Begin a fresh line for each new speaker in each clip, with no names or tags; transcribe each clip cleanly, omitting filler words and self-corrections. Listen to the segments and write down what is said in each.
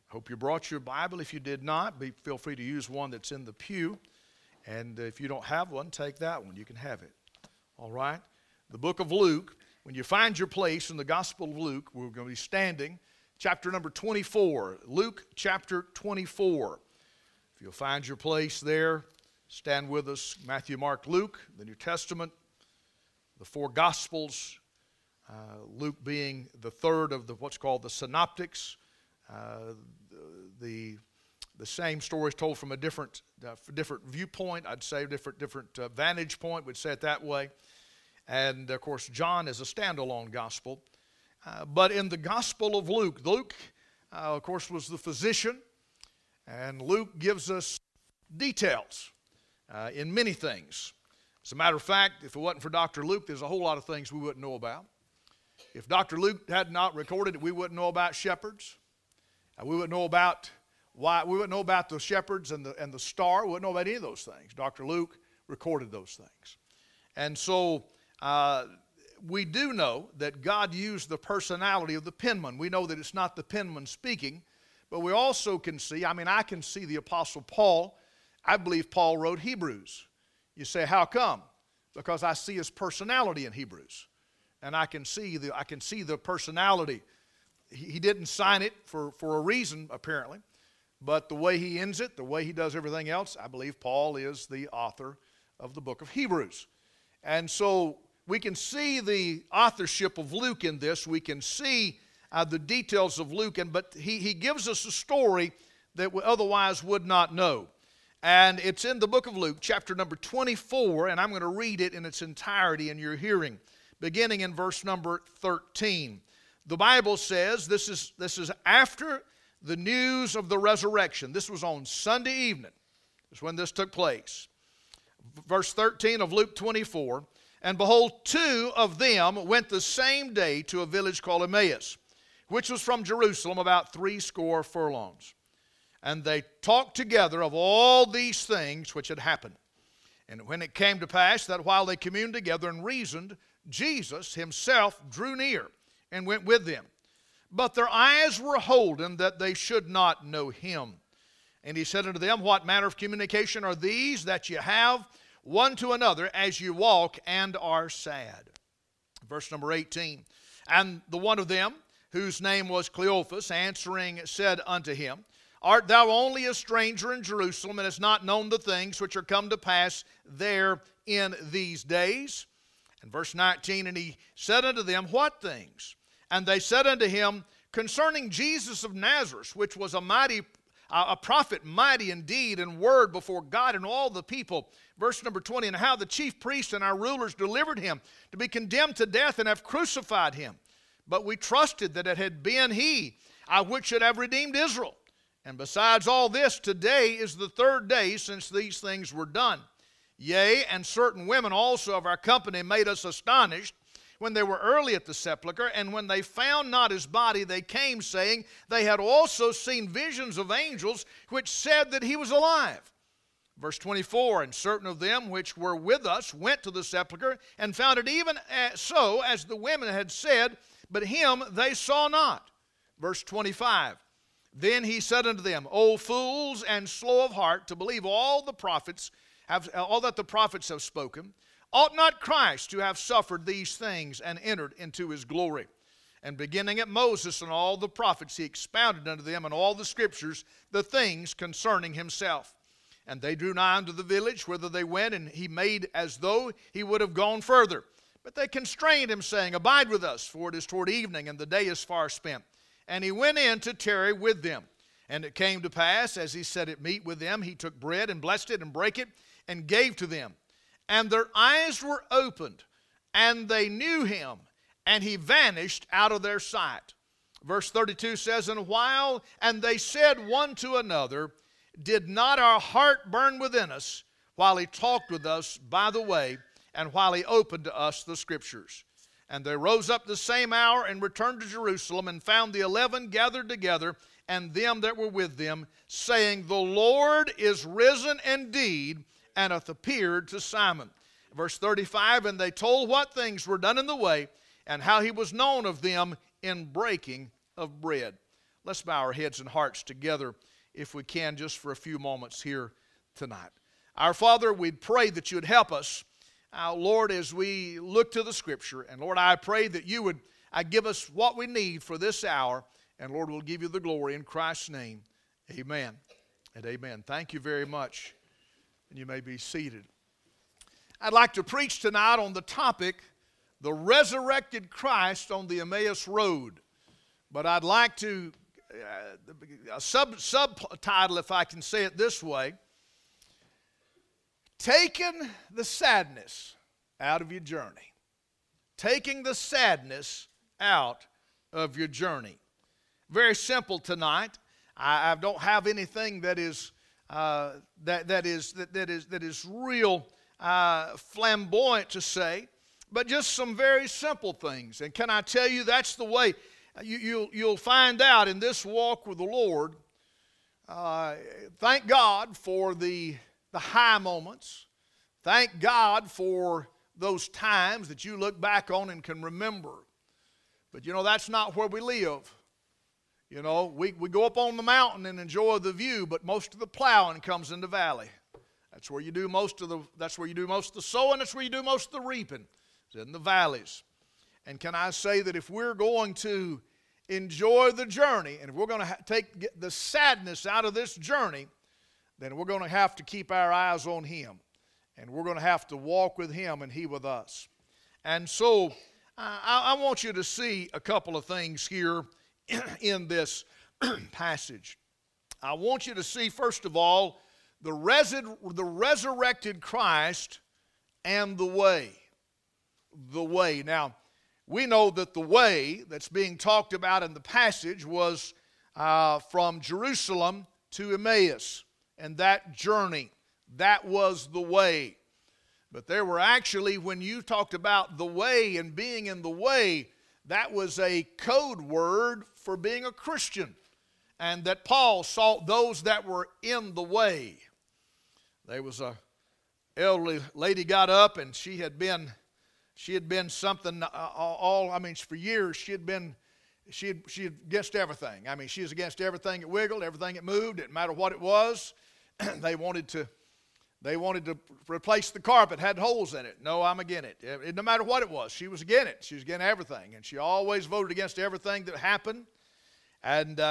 Hope you brought your Bible. If you did not, feel free to use one that's in the pew. And if you don't have one, take that one. You can have it. All right? The book of Luke, when you find your place in the Gospel of Luke, we're going to be standing, chapter number 24. Luke chapter 24. If you'll find your place there, stand with us. Matthew, Mark, Luke, the New Testament, the four Gospels, Luke being the third of what's called the Synoptics. The same story is told from a different viewpoint, I'd say, different vantage point, we'd say it that way. And, of course, John is a standalone gospel. But in the Gospel of Luke, of course, was the physician, and Luke gives us details in many things. As a matter of fact, if it wasn't for Dr. Luke, there's a whole lot of things we wouldn't know about. If Dr. Luke had not recorded it, we wouldn't know about shepherds. We wouldn't know about the shepherds and the star. We wouldn't know about any of those things. Dr. Luke recorded those things. And so we do know that God used the personality of the penman. We know that it's not the penman speaking, but we also can see, I can see the Apostle Paul. I believe Paul wrote Hebrews. You say, how come? Because I see his personality in Hebrews. And I can see the personality. He didn't sign it for a reason, apparently. But the way he ends it, the way he does everything else, I believe Paul is the author of the book of Hebrews. And so we can see the authorship of Luke in this. We can see the details of Luke. But he gives us a story that we otherwise would not know. And it's in the book of Luke, chapter number 24. And I'm going to read it in its entirety in your hearing, beginning in verse number 13. The Bible says this is after the news of the resurrection. This was on Sunday evening. That's when this took place. Verse 13 of Luke 24. And behold, two of them went the same day to a village called Emmaus, which was from Jerusalem about 80 furlongs. And they talked together of all these things which had happened. And when it came to pass that while they communed together and reasoned, Jesus himself drew near and went with them. But their eyes were holden that they should not know him. And he said unto them, what manner of communication are these that ye have one to another as you walk and are sad? Verse number 18. And the one of them, whose name was Cleophas, answering said unto him, art thou only a stranger in Jerusalem, and hast not known the things which are come to pass there in these days? And verse 19, and he said unto them, what things? And they said unto him, concerning Jesus of Nazareth, which was a prophet, mighty in deed and word before God and all the people. Verse number 20, and how the chief priests and our rulers delivered him to be condemned to death and have crucified him. But we trusted that it had been he, which should have redeemed Israel. And besides all this, today is the third day since these things were done. Yea, and certain women also of our company made us astonished when they were early at the sepulchre, and when they found not his body, they came, saying they had also seen visions of angels, which said that he was alive. Verse 24, and certain of them which were with us went to the sepulchre, and found it even so as the women had said, but him they saw not. Verse 25, then he said unto them, O fools and slow of heart, to believe all that the prophets have spoken. Ought not Christ to have suffered these things and entered into his glory? And beginning at Moses and all the prophets, he expounded unto them in all the scriptures the things concerning himself. And they drew nigh unto the village whither they went, and he made as though he would have gone further. But they constrained him, saying, abide with us, for it is toward evening, and the day is far spent. And he went in to tarry with them. And it came to pass, as he sat at meat with them, he took bread and blessed it and brake it and gave to them. And their eyes were opened, and they knew him, and he vanished out of their sight. Verse 32 says, and they said one to another, did not our heart burn within us while he talked with us by the way, and while he opened to us the scriptures? And they rose up the same hour and returned to Jerusalem, and found the 11 gathered together, and them that were with them, saying, the Lord is risen indeed, and hath appeared to Simon. Verse 35, and they told what things were done in the way, and how he was known of them in breaking of bread. Let's bow our heads and hearts together, if we can, just for a few moments here tonight. Our Father, we pray that you would help us, Lord, as we look to the Scripture. And Lord, I pray that you would give us what we need for this hour. And Lord, we'll give you the glory in Christ's name. Amen and amen. Thank you very much. And you may be seated. I'd like to preach tonight on the topic, the resurrected Christ on the Emmaus Road. But I'd like to, a subtitle, if I can say it this way, taking the sadness out of your journey. Taking the sadness out of your journey. Very simple tonight. I don't have anything that is real flamboyant to say, but just some very simple things. And can I tell you, that's the way you'll find out in this walk with the Lord. Thank God for the high moments. Thank God for those times that you look back on and can remember. But you know, that's not where we live. You know, we go up on the mountain and enjoy the view, but most of the plowing comes in the valley. That's where you do most of the sowing, that's where you do most of the reaping. It's in the valleys. And can I say that if we're going to enjoy the journey, and if we're going to get the sadness out of this journey, then we're going to have to keep our eyes on Him. And we're going to have to walk with Him and He with us. And so I want you to see a couple of things here in this passage. I want you to see, first of all, the resurrected Christ and the way. The way. Now, we know that the way that's being talked about in the passage was from Jerusalem to Emmaus. And that journey, that was the way. But there were actually, when you talked about the way and being in the way, that was a code word for being a Christian. And that Paul sought those that were in the way. There was a elderly lady got up, and she had been something for years she had against everything. I mean, she was against everything that wiggled, everything that moved. Didn't matter what it was. They wanted to replace the carpet, had holes in it. No, I'm against it. No matter what it was, she was against it. She was against everything, and she always voted against everything that happened. And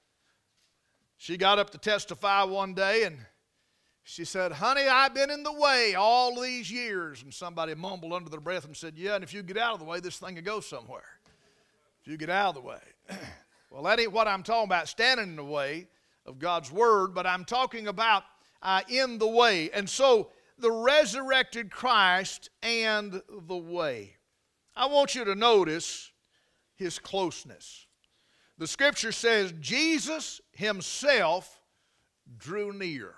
she got up to testify one day, and she said, "Honey, I've been in the way all these years." And somebody mumbled under their breath and said, "Yeah, and if you get out of the way, this thing will go somewhere. If you get out of the way." Well, that ain't what I'm talking about, standing in the way of God's Word, but I'm talking about in the way. And so, the resurrected Christ and the way. I want you to notice His closeness. The Scripture says Jesus Himself drew near.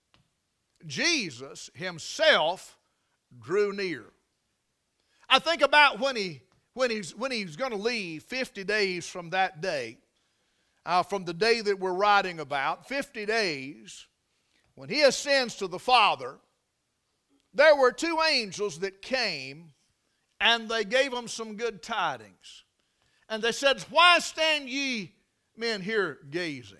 Jesus Himself drew near. I think about when he's going to leave 50 days from that day, from the day that we're writing about, 50 days, when He ascends to the Father, there were two angels that came, and they gave Him some good tidings. And they said, "Why stand ye men here gazing?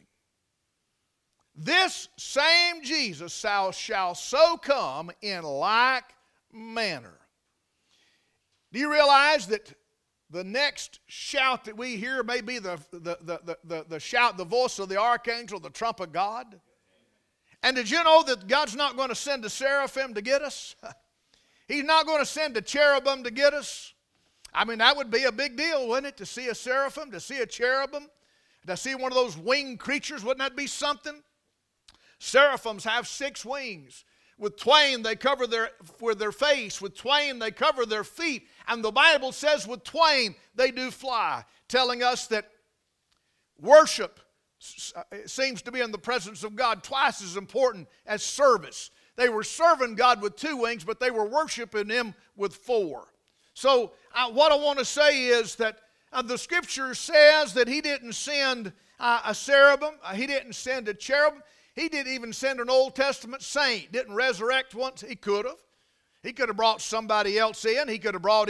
This same Jesus shall so come in like manner." Do you realize that the next shout that we hear may be the shout, the voice of the archangel, the trump of God? And did you know that God's not going to send a seraphim to get us? He's not going to send a cherubim to get us. I mean, that would be a big deal, wouldn't it? To see a seraphim, to see a cherubim, to see one of those winged creatures. Wouldn't that be something? Seraphims have 6 wings. With twain they cover their face. With twain they cover their feet. And the Bible says with twain they do fly, telling us that worship seems to be in the presence of God twice as important as service. They were serving God with 2 wings, but they were worshiping Him with 4. So what I want to say is that the Scripture says that He didn't send a cherubim. He didn't send a cherubim. He didn't even send an Old Testament saint. Didn't resurrect once. He could have. He could have brought somebody else in. He could have brought in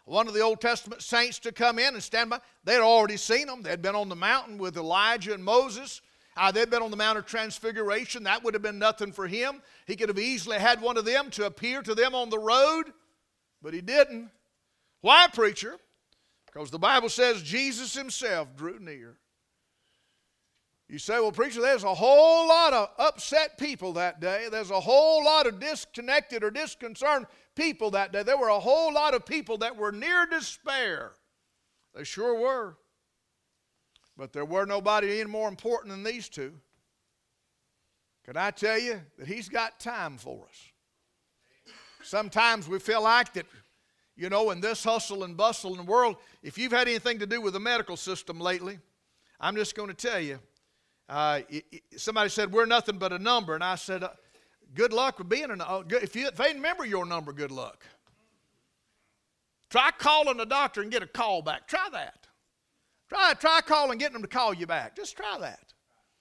one of the Old Testament saints to come in and stand by. They'd already seen them. They'd been on the mountain with Elijah and Moses. They'd been on the Mount of Transfiguration. That would have been nothing for him. He could have easily had one of them to appear to them on the road, but he didn't. Why, preacher? Because the Bible says Jesus himself drew near. You say, well, preacher, there's a whole lot of upset people that day. There's a whole lot of disconnected or disconcerted people that day. There were a whole lot of people that were near despair. They sure were. But there were nobody any more important than these two. Can I tell you that he's got time for us? Sometimes we feel like that, you know, in this hustle and bustle in the world, if you've had anything to do with the medical system lately, I'm just going to tell you, somebody said, we're nothing but a number. And I said, good luck with being a number. If they remember your number, good luck. Try calling the doctor and get a call back. Try that. Try calling and getting them to call you back. Just try that.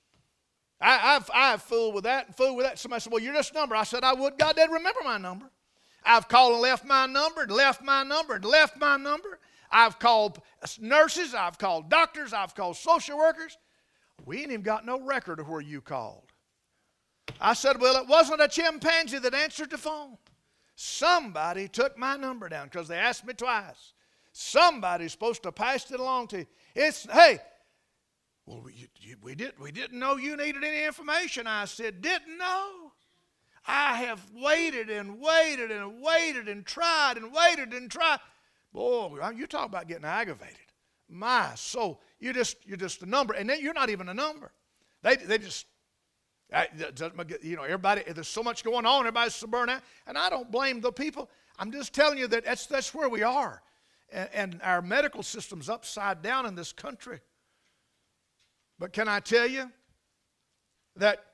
I've fooled with that and fooled with that. Somebody said, well, you're just a number. I said, I would. God didn't remember my number. I've called and left my number and left my number and left my number. I've called nurses. I've called doctors. I've called social workers. We ain't even got no record of where you called. I said, well, it wasn't a chimpanzee that answered the phone. Somebody took my number down because they asked me twice. Somebody's supposed to pass it along to you. Hey, well, we didn't know you needed any information. I said, didn't know. I have waited and waited and waited and tried and waited and tried. Boy, you talk about getting aggravated. My soul, you're just a number, and then you're not even a number. They just, you know, everybody. There's so much going on. Everybody's so burnt out, and I don't blame the people. I'm just telling you that that's where we are, and our medical system's upside down in this country. But can I tell you that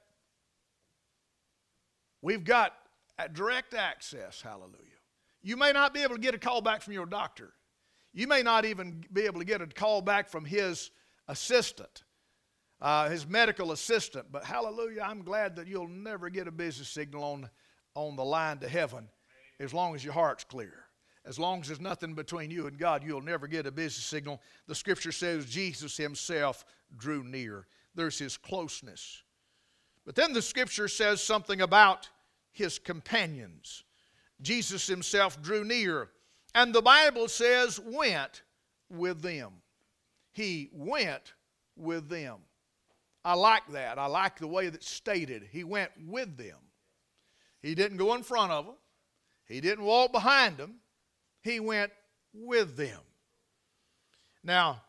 we've got direct access? Hallelujah. You may not be able to get a call back from your doctor. You may not even be able to get a call back from his assistant, his medical assistant. But hallelujah, I'm glad that you'll never get a busy signal on the line to heaven as long as your heart's clear. As long as there's nothing between you and God, you'll never get a busy signal. The Scripture says Jesus himself drew near. There's his closeness. But then the Scripture says something about his companions. Jesus himself drew near. And the Bible says, went with them. He went with them. I like that. I like the way that's stated. He went with them. He didn't go in front of them. He didn't walk behind them. He went with them. Now,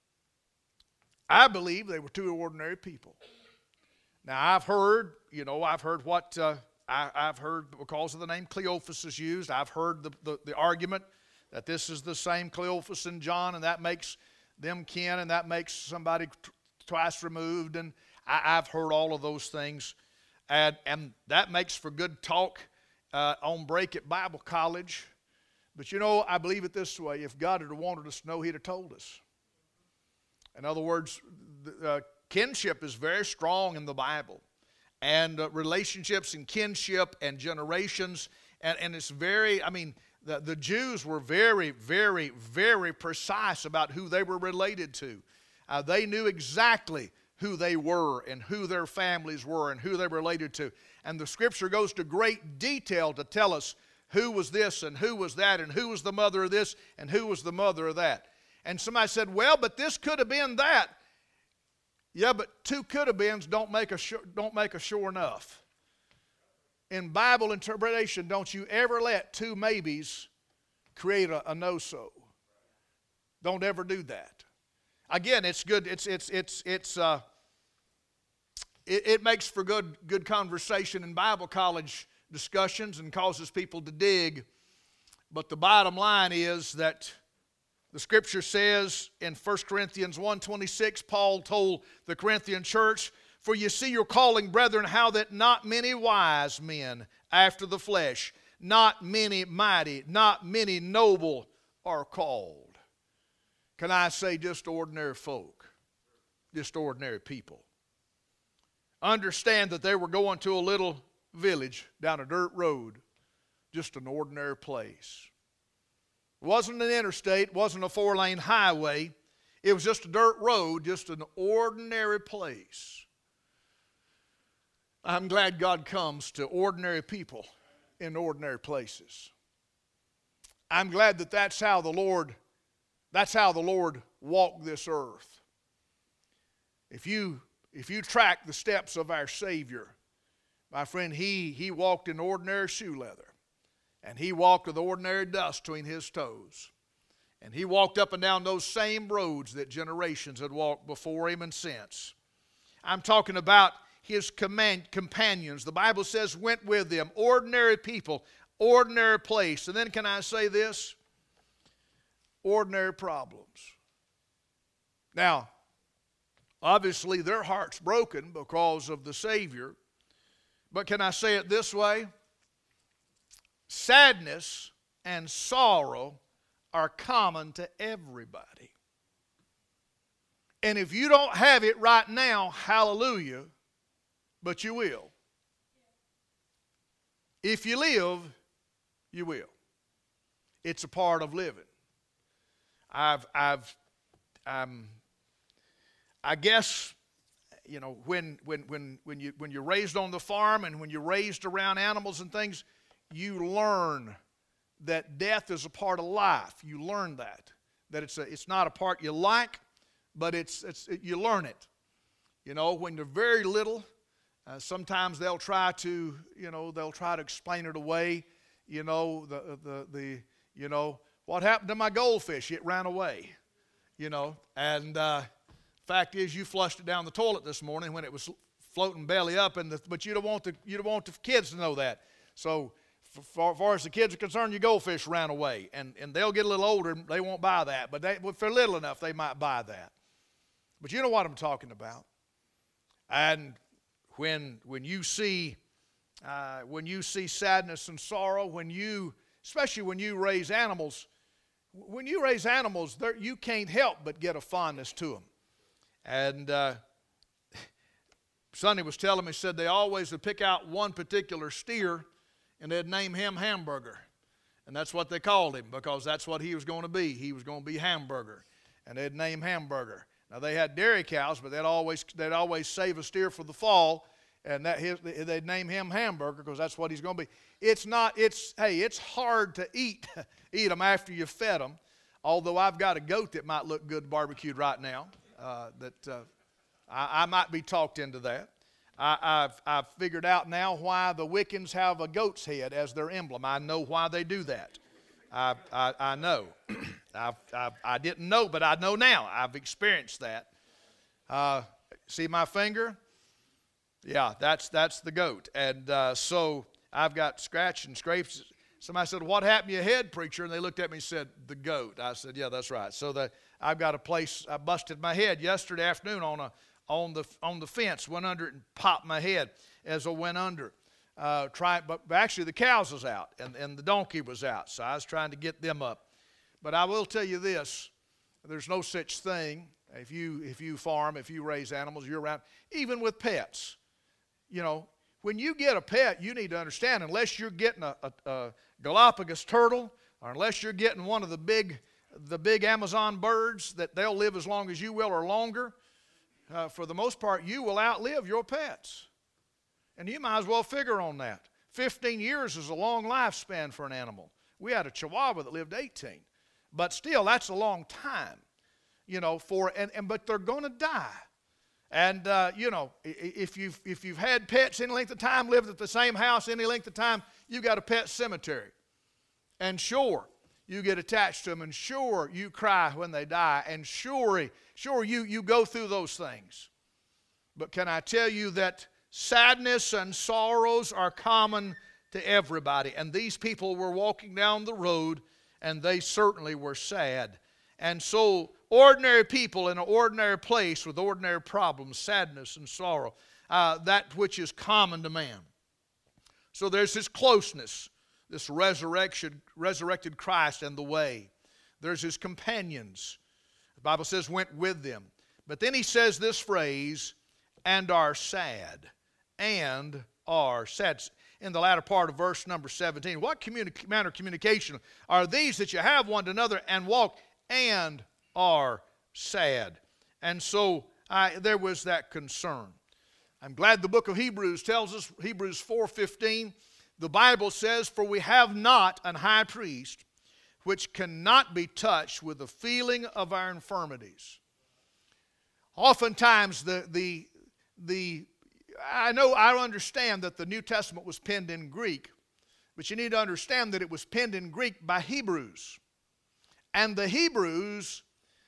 I believe they were two ordinary people. Now, I've heard what I've heard because of the name Cleophas is used. I've heard the argument that this is the same Cleophas and John, and that makes them kin, and that makes somebody twice removed, and I've heard all of those things, and that makes for good talk on break at Bible college. But you know, I believe it this way: if God had wanted us to know, he'd have told us. In other words, kinship is very strong in the Bible, and relationships and kinship and generations, and it's very, I mean, the Jews were very, very, very precise about who they were related to. They knew exactly who they were and who their families were and who they were related to. And the Scripture goes to great detail to tell us who was this and who was that and who was the mother of this and who was the mother of that. And somebody said, well, but this could have been that. Yeah, but two could have beens don't make a sure enough. In Bible interpretation, don't you ever let two maybes create a no-so. Don't ever do that. Again, it's good. It makes for good conversation in Bible college discussions and causes people to dig. But the bottom line is that the Scripture says in 1 Corinthians 1:26, Paul told the Corinthian church, for you see your calling, brethren, how that not many wise men after the flesh, not many mighty, not many noble are called. Can I say just ordinary folk, just ordinary people? Understand that they were going to a little village down a dirt road, just an ordinary place. It wasn't an interstate, it wasn't a 4-lane highway. It was just a dirt road, just an ordinary place. I'm glad God comes to ordinary people in ordinary places. I'm glad that that's how the Lord walked this earth. If you track the steps of our Savior, my friend, he walked in ordinary shoe leather. And he walked with ordinary dust between his toes. And he walked up and down those same roads that generations had walked before him and since. I'm talking about his companions. The Bible says went with them. Ordinary people, ordinary place. And then can I say this? Ordinary problems. Now, obviously their heart's broken because of the Savior. But can I say it this way? Sadness and sorrow are common to everybody. And if you don't have it right now, hallelujah, but you will. If you live, you will. It's a part of living. I guess, you know, when you're raised on the farm and when you're raised around animals and things, you learn that death is a part of life. You learn that it's not a part you like, but you learn it. You know, when you're very little, sometimes they'll try to explain it away. You know, what happened to my goldfish? It ran away. You know, and fact is, you flushed it down the toilet this morning when it was floating belly up, but you don't want the kids to know that. So, as far as the kids are concerned, your goldfish ran away, and they'll get a little older, and they won't buy that. But if they're little enough, they might buy that. But you know what I'm talking about. And when you see sadness and sorrow, especially when you raise animals, you can't help but get a fondness to them. And Sonny was telling me, said they always would pick out one particular steer, and they'd name him Hamburger. And that's what they called him, because that's what he was going to be. He was going to be Hamburger. And they'd name Hamburger. Now, they had dairy cows, but they'd always save a steer for the fall, and they'd name him Hamburger because that's what he's going to be. It's hard to eat them after you've fed them, although I've got a goat that might look good barbecued right now. I might be talked into that. I've figured out now why the Wiccans have a goat's head as their emblem. I know why they do that. I know. I didn't know, but I know now. I've experienced that. See my finger? Yeah, that's the goat. And so I've got scratch and scrapes. Somebody said, "What happened to your head, preacher?" And they looked at me and said, "The goat." I said, "Yeah, that's right." So I've got a place. I busted my head yesterday afternoon on the fence. Went under it and popped my head as I went under. But actually the cows was out and the donkey was out, so I was trying to get them up. But I will tell you this: there's no such thing if you farm, if you raise animals year round, even with pets. You know, when you get a pet, you need to understand, unless you're getting a Galapagos turtle, or unless you're getting one of the big Amazon birds that they'll live as long as you will or longer, for the most part, you will outlive your pets. And you might as well figure on that. 15 years is a long lifespan for an animal. We had a Chihuahua that lived 18. But still, that's a long time, you know, but they're going to die. And, you know, if you've had pets any length of time, lived at the same house any length of time, you've got a pet cemetery. And sure, you get attached to them, and sure, you cry when they die, and sure you go through those things. But can I tell you that sadness and sorrows are common to everybody. And these people were walking down the road, and they certainly were sad. And so ordinary people in an ordinary place with ordinary problems, sadness and sorrow, that which is common to man. So there's his closeness, this resurrected Christ and the way. There's his companions. The Bible says went with them. But then he says this phrase, and are sad. And are sad. in the latter part of verse number 17. What manner of communication are these that you have one to another and walk and are sad? And so there was that concern. I'm glad the book of Hebrews tells us, Hebrews 4:15, the Bible says, "For we have not an high priest which cannot be touched with the feeling of our infirmities." Oftentimes I understand that the New Testament was penned in Greek, but you need to understand that it was penned in Greek by Hebrews. And the Hebrews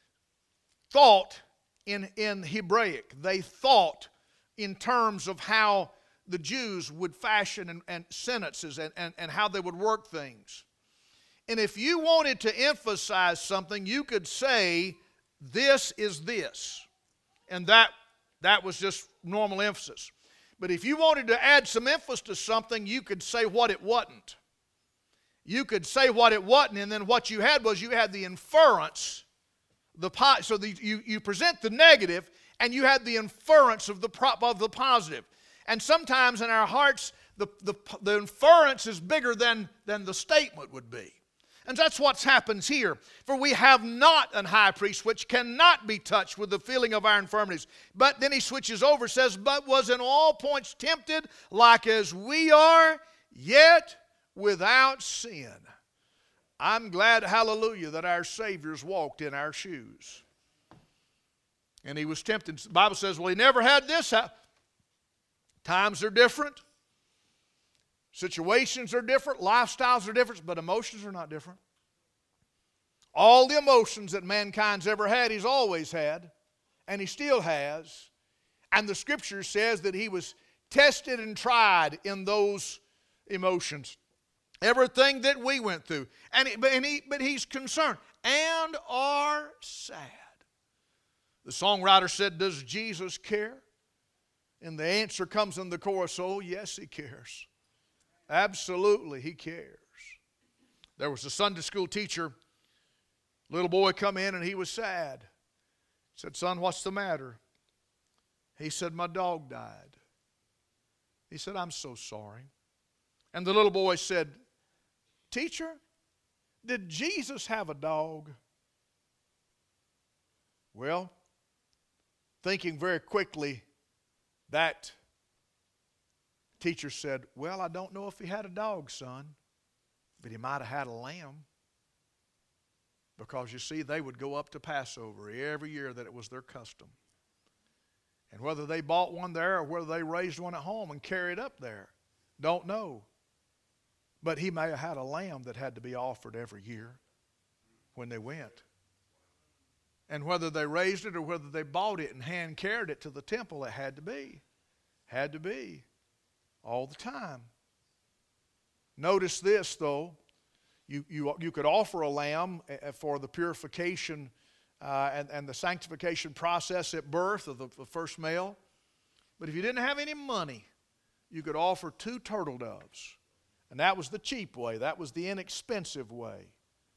thought in Hebraic. They thought in terms of how the Jews would fashion and sentences and how they would work things. And if you wanted to emphasize something, you could say, "This is this." And that was just normal emphasis. But if you wanted to add some emphasis to something, you could say what it wasn't. You could say what it wasn't, and then what you had was you had the inference. You present the negative, and you had the inference of the positive. And sometimes in our hearts, the inference is bigger than the statement would be. And that's what happens here. "For we have not an high priest which cannot be touched with the feeling of our infirmities." But then he switches over, says, "But was in all points tempted like as we are, yet without sin." I'm glad, hallelujah, that our Savior's walked in our shoes. And he was tempted. The Bible says, well, he never had this happen. Times are different. Situations are different, lifestyles are different, but emotions are not different. All the emotions that mankind's ever had, he's always had, and he still has. And the Scripture says that he was tested and tried in those emotions. Everything that we went through. But he's concerned and are sad. The songwriter said, "Does Jesus care?" And the answer comes in the chorus, "Oh, yes, he cares. Absolutely, he cares." There was a Sunday school teacher, little boy come in and he was sad. He said, "Son, what's the matter?" He said, "My dog died." He said, "I'm so sorry." And the little boy said, "Teacher, did Jesus have a dog?" Well, thinking very quickly, that teacher said, "Well, I don't know if he had a dog, son, but he might have had a lamb." Because you see, they would go up to Passover every year, that it was their custom. And whether they bought one there or whether they raised one at home and carried up there, don't know. But he may have had a lamb that had to be offered every year when they went. And whether they raised it or whether they bought it and hand carried it to the temple, it had to be. Had to be. All the time. Notice this, though. You could offer a lamb for the purification and the sanctification process at birth of the first male. But if you didn't have any money, you could offer 2 turtle doves. And that was the cheap way. That was the inexpensive way.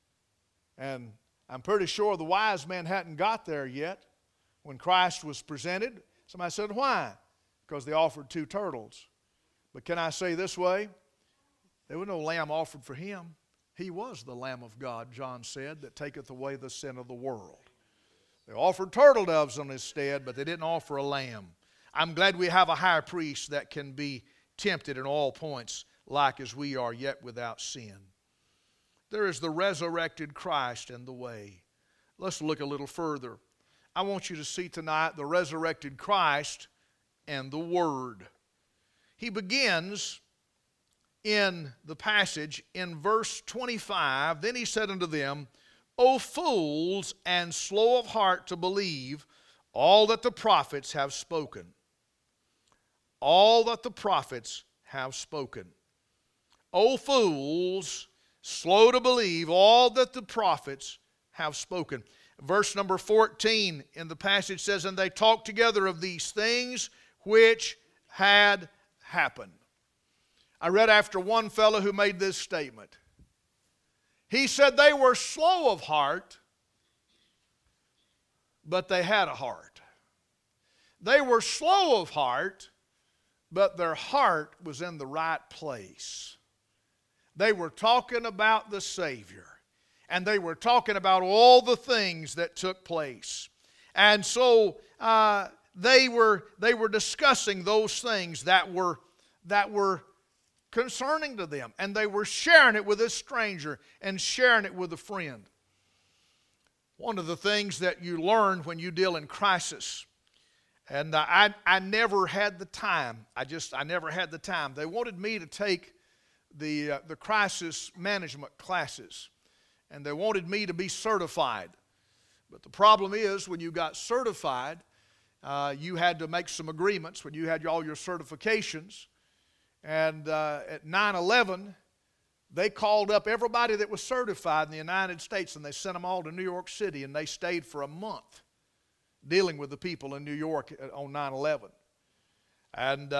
And I'm pretty sure the wise men hadn't got there yet when Christ was presented. Somebody said, "Why?" Because they offered 2 turtles. But can I say this way? There was no lamb offered for him. He was the Lamb of God, John said, that taketh away the sin of the world. They offered turtle doves on his stead, but they didn't offer a lamb. I'm glad we have a high priest that can be tempted in all points like as we are, yet without sin. There is the resurrected Christ in the way. Let's look a little further. I want you to see tonight the resurrected Christ and the Word. He begins in the passage in verse 25. Then he said unto them, O fools, and slow of heart to believe all that the prophets have spoken. All that the prophets have spoken. O fools, slow to believe all that the prophets have spoken. Verse number 14 in the passage says, And they talked together of these things which had happened. I read after one fellow who made this statement. He said they were slow of heart, but they had a heart. They were slow of heart, but their heart was in the right place. They were talking about the Savior, and they were talking about all the things that took place. And so they were discussing those things that were concerning to them, and they were sharing it with a stranger and sharing it with a friend. One of the things that you learn when you deal in crisis, and I never had the time. I never had the time. They wanted me to take the crisis management classes, and they wanted me to be certified. But the problem is, when you got certified, you had to make some agreements when you had all your certifications. And at 9/11, they called up everybody that was certified in the United States, and they sent them all to New York City, and they stayed for a month dealing with the people in New York on 9/11. And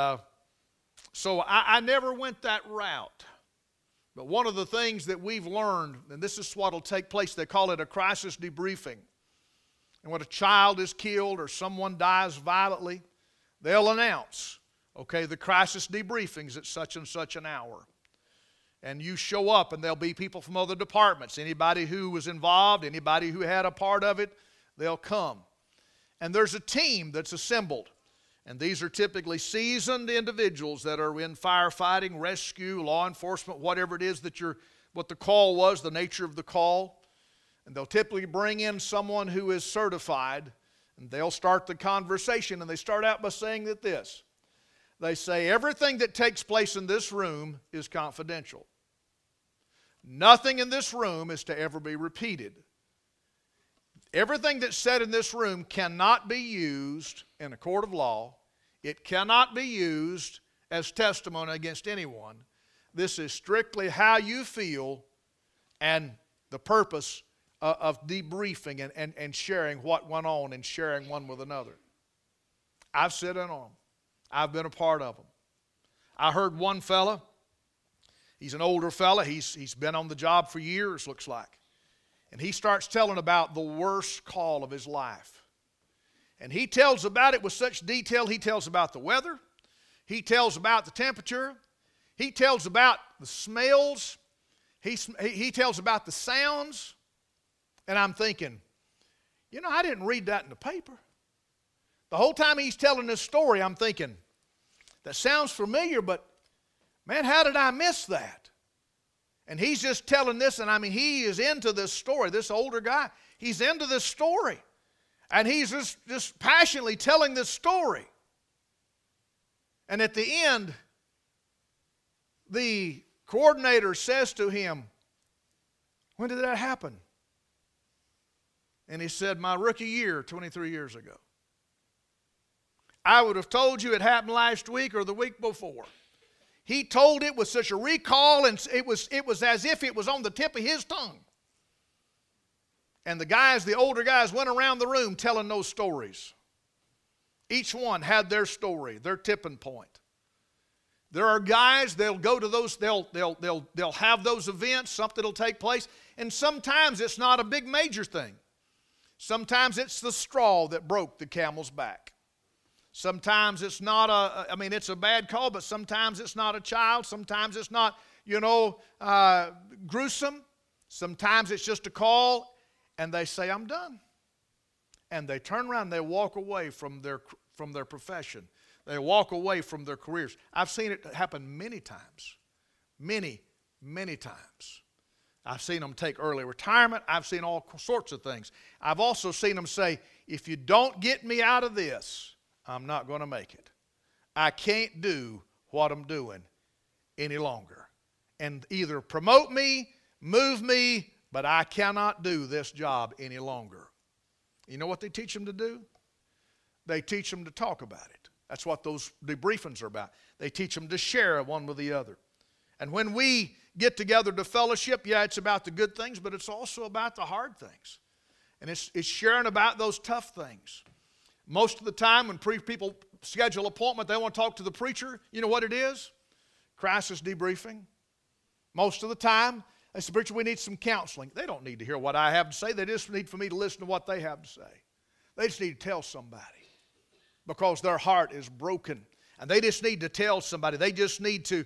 so I never went that route. But one of the things that we've learned, and this is what will take place, they call it a crisis debriefing. And when a child is killed or someone dies violently, they'll announce, okay, the crisis debriefing's at such and such an hour. And you show up, and there'll be people from other departments. Anybody who was involved, anybody who had a part of it, they'll come. And there's a team that's assembled. And these are typically seasoned individuals that are in firefighting, rescue, law enforcement, whatever it is what the call was, the nature of the call. And they'll typically bring in someone who is certified, and they'll start the conversation. And they start out by saying this. They say, everything that takes place in this room is confidential. Nothing in this room is to ever be repeated. Everything that's said in this room cannot be used in a court of law. It cannot be used as testimony against anyone. This is strictly how you feel and the purpose of debriefing and sharing what went on and sharing one with another. I've sat in on them. I've been a part of them. I heard one fella, he's an older fella, he's been on the job for years, looks like. And he starts telling about the worst call of his life. And he tells about it with such detail. He tells about the weather. He tells about the temperature. He tells about the smells. He tells about the sounds. And I'm thinking, I didn't read that in the paper. The whole time he's telling this story, I'm thinking, that sounds familiar, but man, how did I miss that? And he's just telling this, and he is into this story. This older guy, he's into this story. And he's just passionately telling this story. And at the end, the coordinator says to him, when did that happen? And he said, my rookie year, 23 years ago. I would have told you it happened last week or the week before. He told it with such a recall, and it was as if it was on the tip of his tongue. And the older guys went around the room telling those stories. Each one had their story, their tipping point. There are guys, they'll go to those, they'll have those events, something will take place, and sometimes it's not a big major thing. Sometimes it's the straw that broke the camel's back. Sometimes it's not it's a bad call, but sometimes it's not a child. Sometimes it's not, gruesome. Sometimes it's just a call, and they say, I'm done. And they turn around and they walk away from their profession. They walk away from their careers. I've seen it happen many times. Many, many times. I've seen them take early retirement. I've seen all sorts of things. I've also seen them say, if you don't get me out of this, I'm not going to make it. I can't do what I'm doing any longer. And either promote me, move me, but I cannot do this job any longer. You know what they teach them to do? They teach them to talk about it. That's what those debriefings are about. They teach them to share one with the other. And when we get together to fellowship, it's about the good things, but it's also about the hard things. And it's sharing about those tough things. Most of the time when people schedule an appointment, they want to talk to the preacher. You know what it is? Crisis debriefing. Most of the time, they say, preacher, we need some counseling. They don't need to hear what I have to say. They just need for me to listen to what they have to say. They just need to tell somebody because their heart is broken. and they just need to tell somebody. They just need to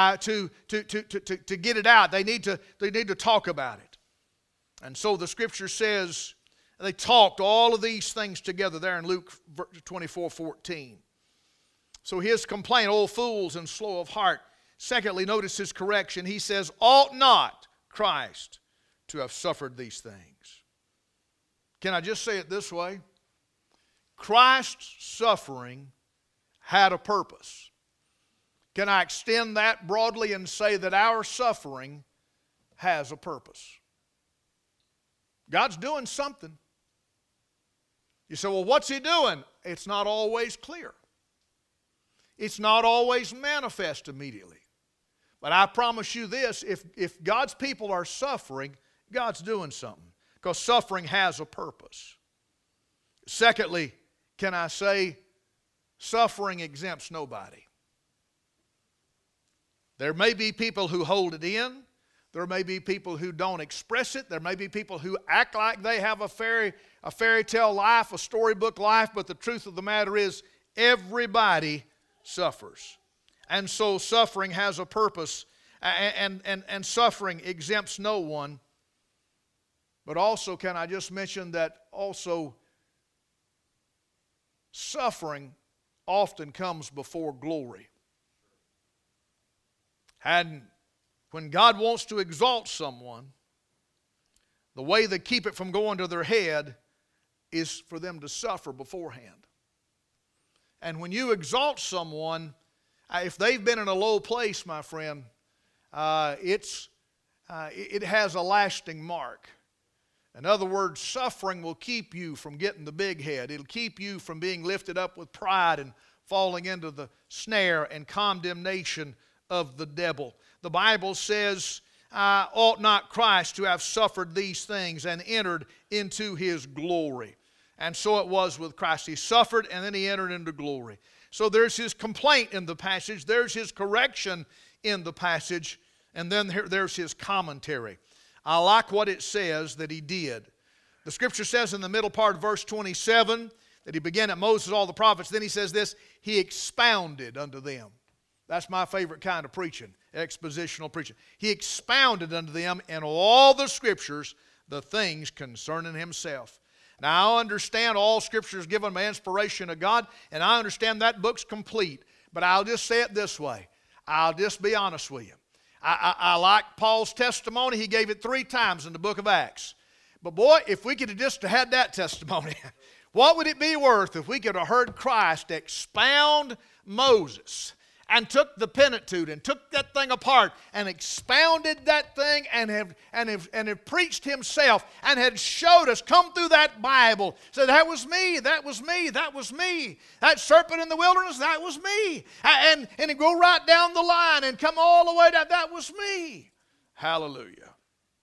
get it out. They need to talk about it. And so the Scripture says they talked all of these things together there in Luke 24:14. So his complaint, "O fools and slow of heart." Secondly, notice his correction. He says, "Ought not Christ to have suffered these things?" Can I just say it this way? Christ's suffering had a purpose. Can I extend that broadly and say that our suffering has a purpose? God's doing something. You say, well, what's He doing? It's not always clear. It's not always manifest immediately. But I promise you this, if God's people are suffering, God's doing something. Because suffering has a purpose. Secondly, can I say, suffering exempts nobody. There may be people who hold it in. There may be people who don't express it. There may be people who act like they have a fairy tale life, a storybook life, but the truth of the matter is everybody suffers. And so suffering has a purpose, and suffering exempts no one. But also, can I just mention that also suffering often comes before glory. And when God wants to exalt someone, the way they keep it from going to their head is for them to suffer beforehand. And when you exalt someone, if they've been in a low place, my friend, it has a lasting mark. In other words, suffering will keep you from getting the big head. It'll keep you from being lifted up with pride and falling into the snare and condemnation of the devil. The Bible says, ought not Christ to have suffered these things and entered into His glory? And so it was with Christ. He suffered and then He entered into glory. So there's His complaint in the passage. There's His correction in the passage. And then there's His commentary. I like what it says that He did. The Scripture says in the middle part of verse 27 that He began at Moses, all the prophets. Then He says this, He expounded unto them. That's my favorite kind of preaching, expositional preaching. He expounded unto them in all the Scriptures the things concerning Himself. Now I understand all Scripture is given by inspiration of God, and I understand that book's complete. But I'll just say it this way. I'll just be honest with you. I like Paul's testimony. He gave it 3 times in the book of Acts. But boy, if we could have just had that testimony, what would it be worth if we could have heard Christ expound Moses and took the Pentateuch and took that thing apart and expounded that thing and have preached Himself and had showed us, come through that Bible, said, that was me, that was me, that was me. That serpent in the wilderness, that was me. And it go right down the line and come all the way down, that was me. Hallelujah.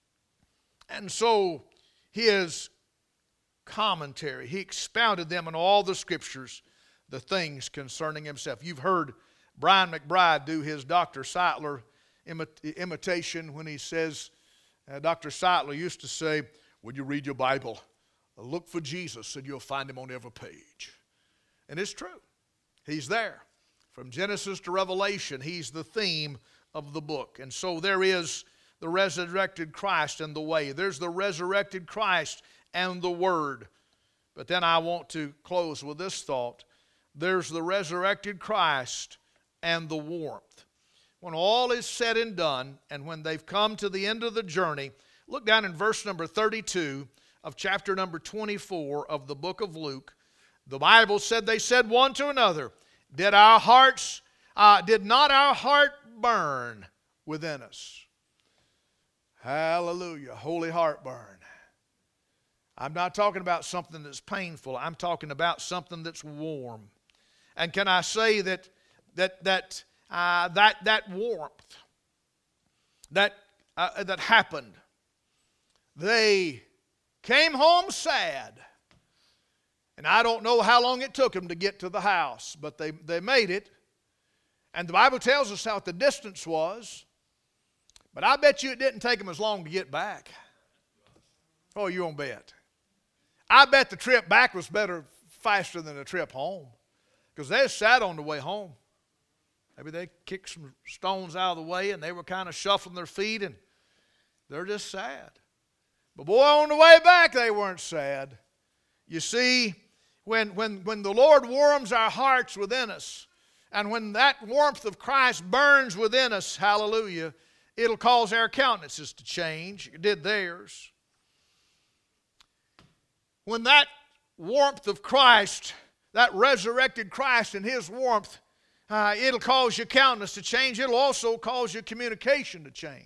And so His commentary, He expounded them in all the Scriptures, the things concerning Himself. You've heard Brian McBride do his Dr. Seitler imitation when he says, Dr. Seitler used to say, when you read your Bible, look for Jesus and you'll find Him on every page. And it's true. He's there. From Genesis to Revelation, He's the theme of the book. And so there is the resurrected Christ and the way. There's the resurrected Christ and the Word. But then I want to close with this thought. There's the resurrected Christ and the warmth. When all is said and done, and when they've come to the end of the journey, look down in verse number 32 of chapter number 24 of the book of Luke. The Bible said, they said one to another, did not our heart burn within us? Hallelujah, holy heartburn. I'm not talking about something that's painful. I'm talking about something that's warm. And can I say that warmth that happened, they came home sad. And I don't know how long it took them to get to the house, but they made it. And the Bible tells us how the distance was. But I bet you it didn't take them as long to get back. Oh, you won't bet. I bet the trip back was faster than the trip home. Because they sat on the way home. Maybe they kicked some stones out of the way and they were kind of shuffling their feet and they're just sad. But boy, on the way back, they weren't sad. You see, when the Lord warms our hearts within us, and when that warmth of Christ burns within us, hallelujah, it'll cause our countenances to change. It did theirs. When that warmth of Christ, that resurrected Christ and His warmth, it'll cause your countenance to change. It'll also cause your communication to change.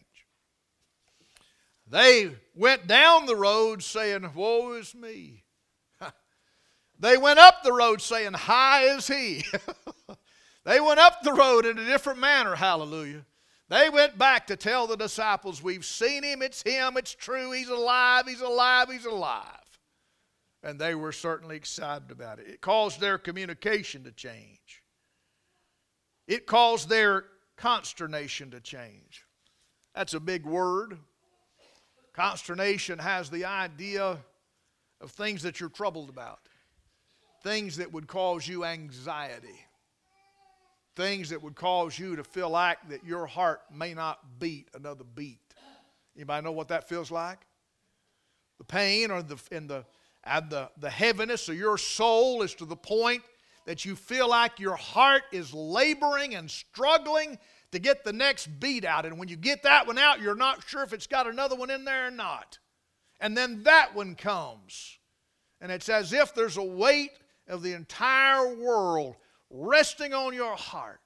They went down the road saying, woe is me. They went up the road saying, high is He. They went up the road in a different manner, hallelujah. They went back to tell the disciples, we've seen Him, it's true, He's alive, He's alive, He's alive. And they were certainly excited about it. It caused their communication to change. It caused their consternation to change. That's a big word. Consternation has the idea of things that you're troubled about. Things that would cause you anxiety. Things that would cause you to feel like that your heart may not beat another beat. Anybody know what that feels like? The pain or the heaviness of your soul is to the point that you feel like your heart is laboring and struggling to get the next beat out. And when you get that one out, you're not sure if it's got another one in there or not. And then that one comes. And it's as if there's a weight of the entire world resting on your heart.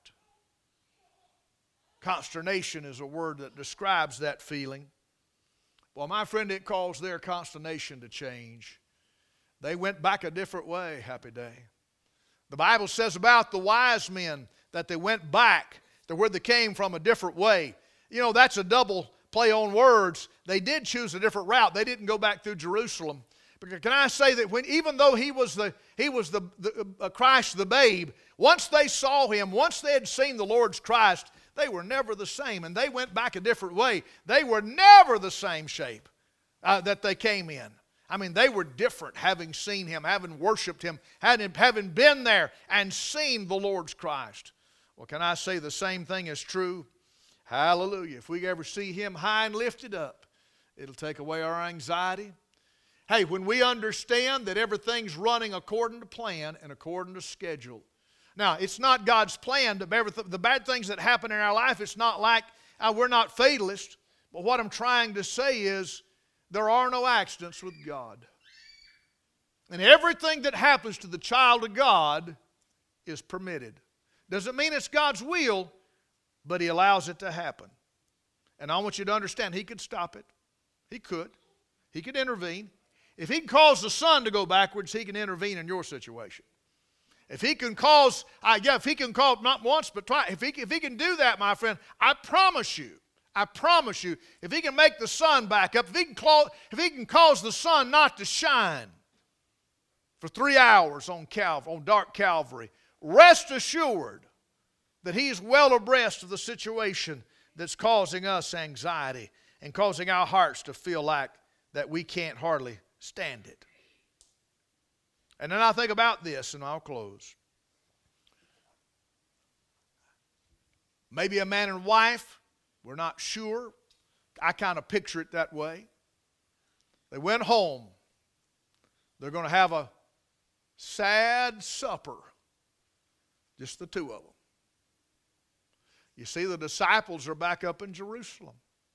Consternation is a word that describes that feeling. Well, my friend, it caused their consternation to change. They went back a different way, happy day. The Bible says about the wise men that they went back to where they came from a different way. You know, that's a double play on words. They did choose a different route. They didn't go back through Jerusalem. But can I say that even though he was the Christ the babe, once they saw Him, once they had seen the Lord's Christ, they were never the same, and they went back a different way. They were never the same shape that they came in. I mean, they were different, having seen Him, having worshiped Him, having been there and seen the Lord's Christ. Well, can I say the same thing is true? Hallelujah. If we ever see Him high and lifted up, it'll take away our anxiety. Hey, when we understand that everything's running according to plan and according to schedule. Now, it's not God's plan to the bad things that happen in our life. It's not like we're not fatalists. But what I'm trying to say is there are no accidents with God. And everything that happens to the child of God is permitted. Doesn't mean it's God's will, but He allows it to happen. And I want you to understand, He could stop it. He could. He could intervene. If He can cause the sun to go backwards, He can intervene in your situation. If He can cause, if He can cause not once but twice, if He can do that, my friend, I promise you, if He can make the sun back up, if He can cause the sun not to shine for 3 hours on dark Calvary, rest assured that He's well abreast of the situation that's causing us anxiety and causing our hearts to feel like that we can't hardly stand it. And then I think about this, and I'll close. Maybe a man and wife, we're not sure. I kind of picture it that way. They went home. They're going to have a sad supper. Just the two of them. You see, the disciples are back up in Jerusalem.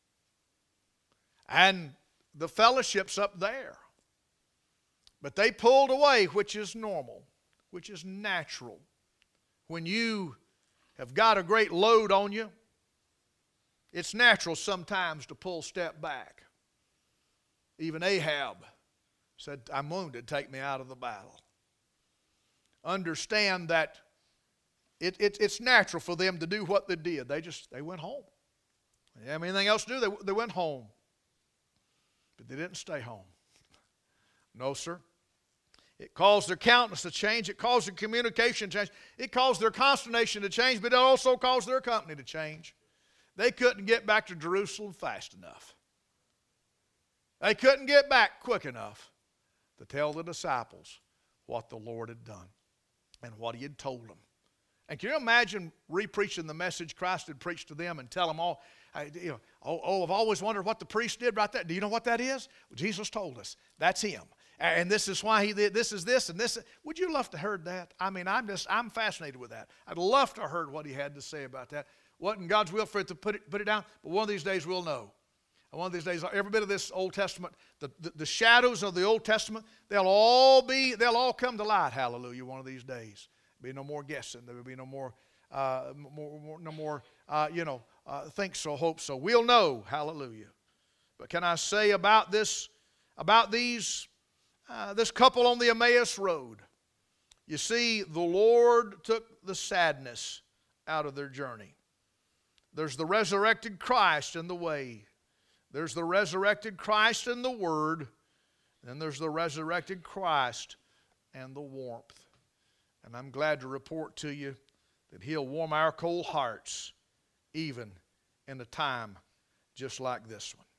And the fellowship's up there. But they pulled away, which is normal, which is natural. When you have got a great load on you, it's natural sometimes to pull a step back. Even Ahab said, I'm wounded, take me out of the battle. Understand that it's natural for them to do what they did. They went home. They didn't have anything else to do. They went home. But they didn't stay home. No, sir. It caused their countenance to change. It caused their communication to change. It caused their consternation to change, but it also caused their company to change. They couldn't get back to Jerusalem fast enough. They couldn't get back quick enough to tell the disciples what the Lord had done and what He had told them. And can you imagine re-preaching the message Christ had preached to them and tell them all, I've always wondered what the priest did right there. Do you know what that is? Well, Jesus told us. That's him. And this is why he did, this is this and this. Would you love to have heard that? I mean, I'm fascinated with that. I'd love to have heard what he had to say about that. Wasn't God's will for it to put it down, but one of these days we'll know. And one of these days, every bit of this Old Testament, the shadows of the Old Testament, they'll all come to light, hallelujah, one of these days. There'll be no more guessing. There will be no more, think so, hope so. We'll know, hallelujah. But can I say about this couple on the Emmaus Road? You see, the Lord took the sadness out of their journey. There's the resurrected Christ in the way. There's the resurrected Christ in the Word. And there's the resurrected Christ and the warmth. And I'm glad to report to you that He'll warm our cold hearts even in a time just like this one.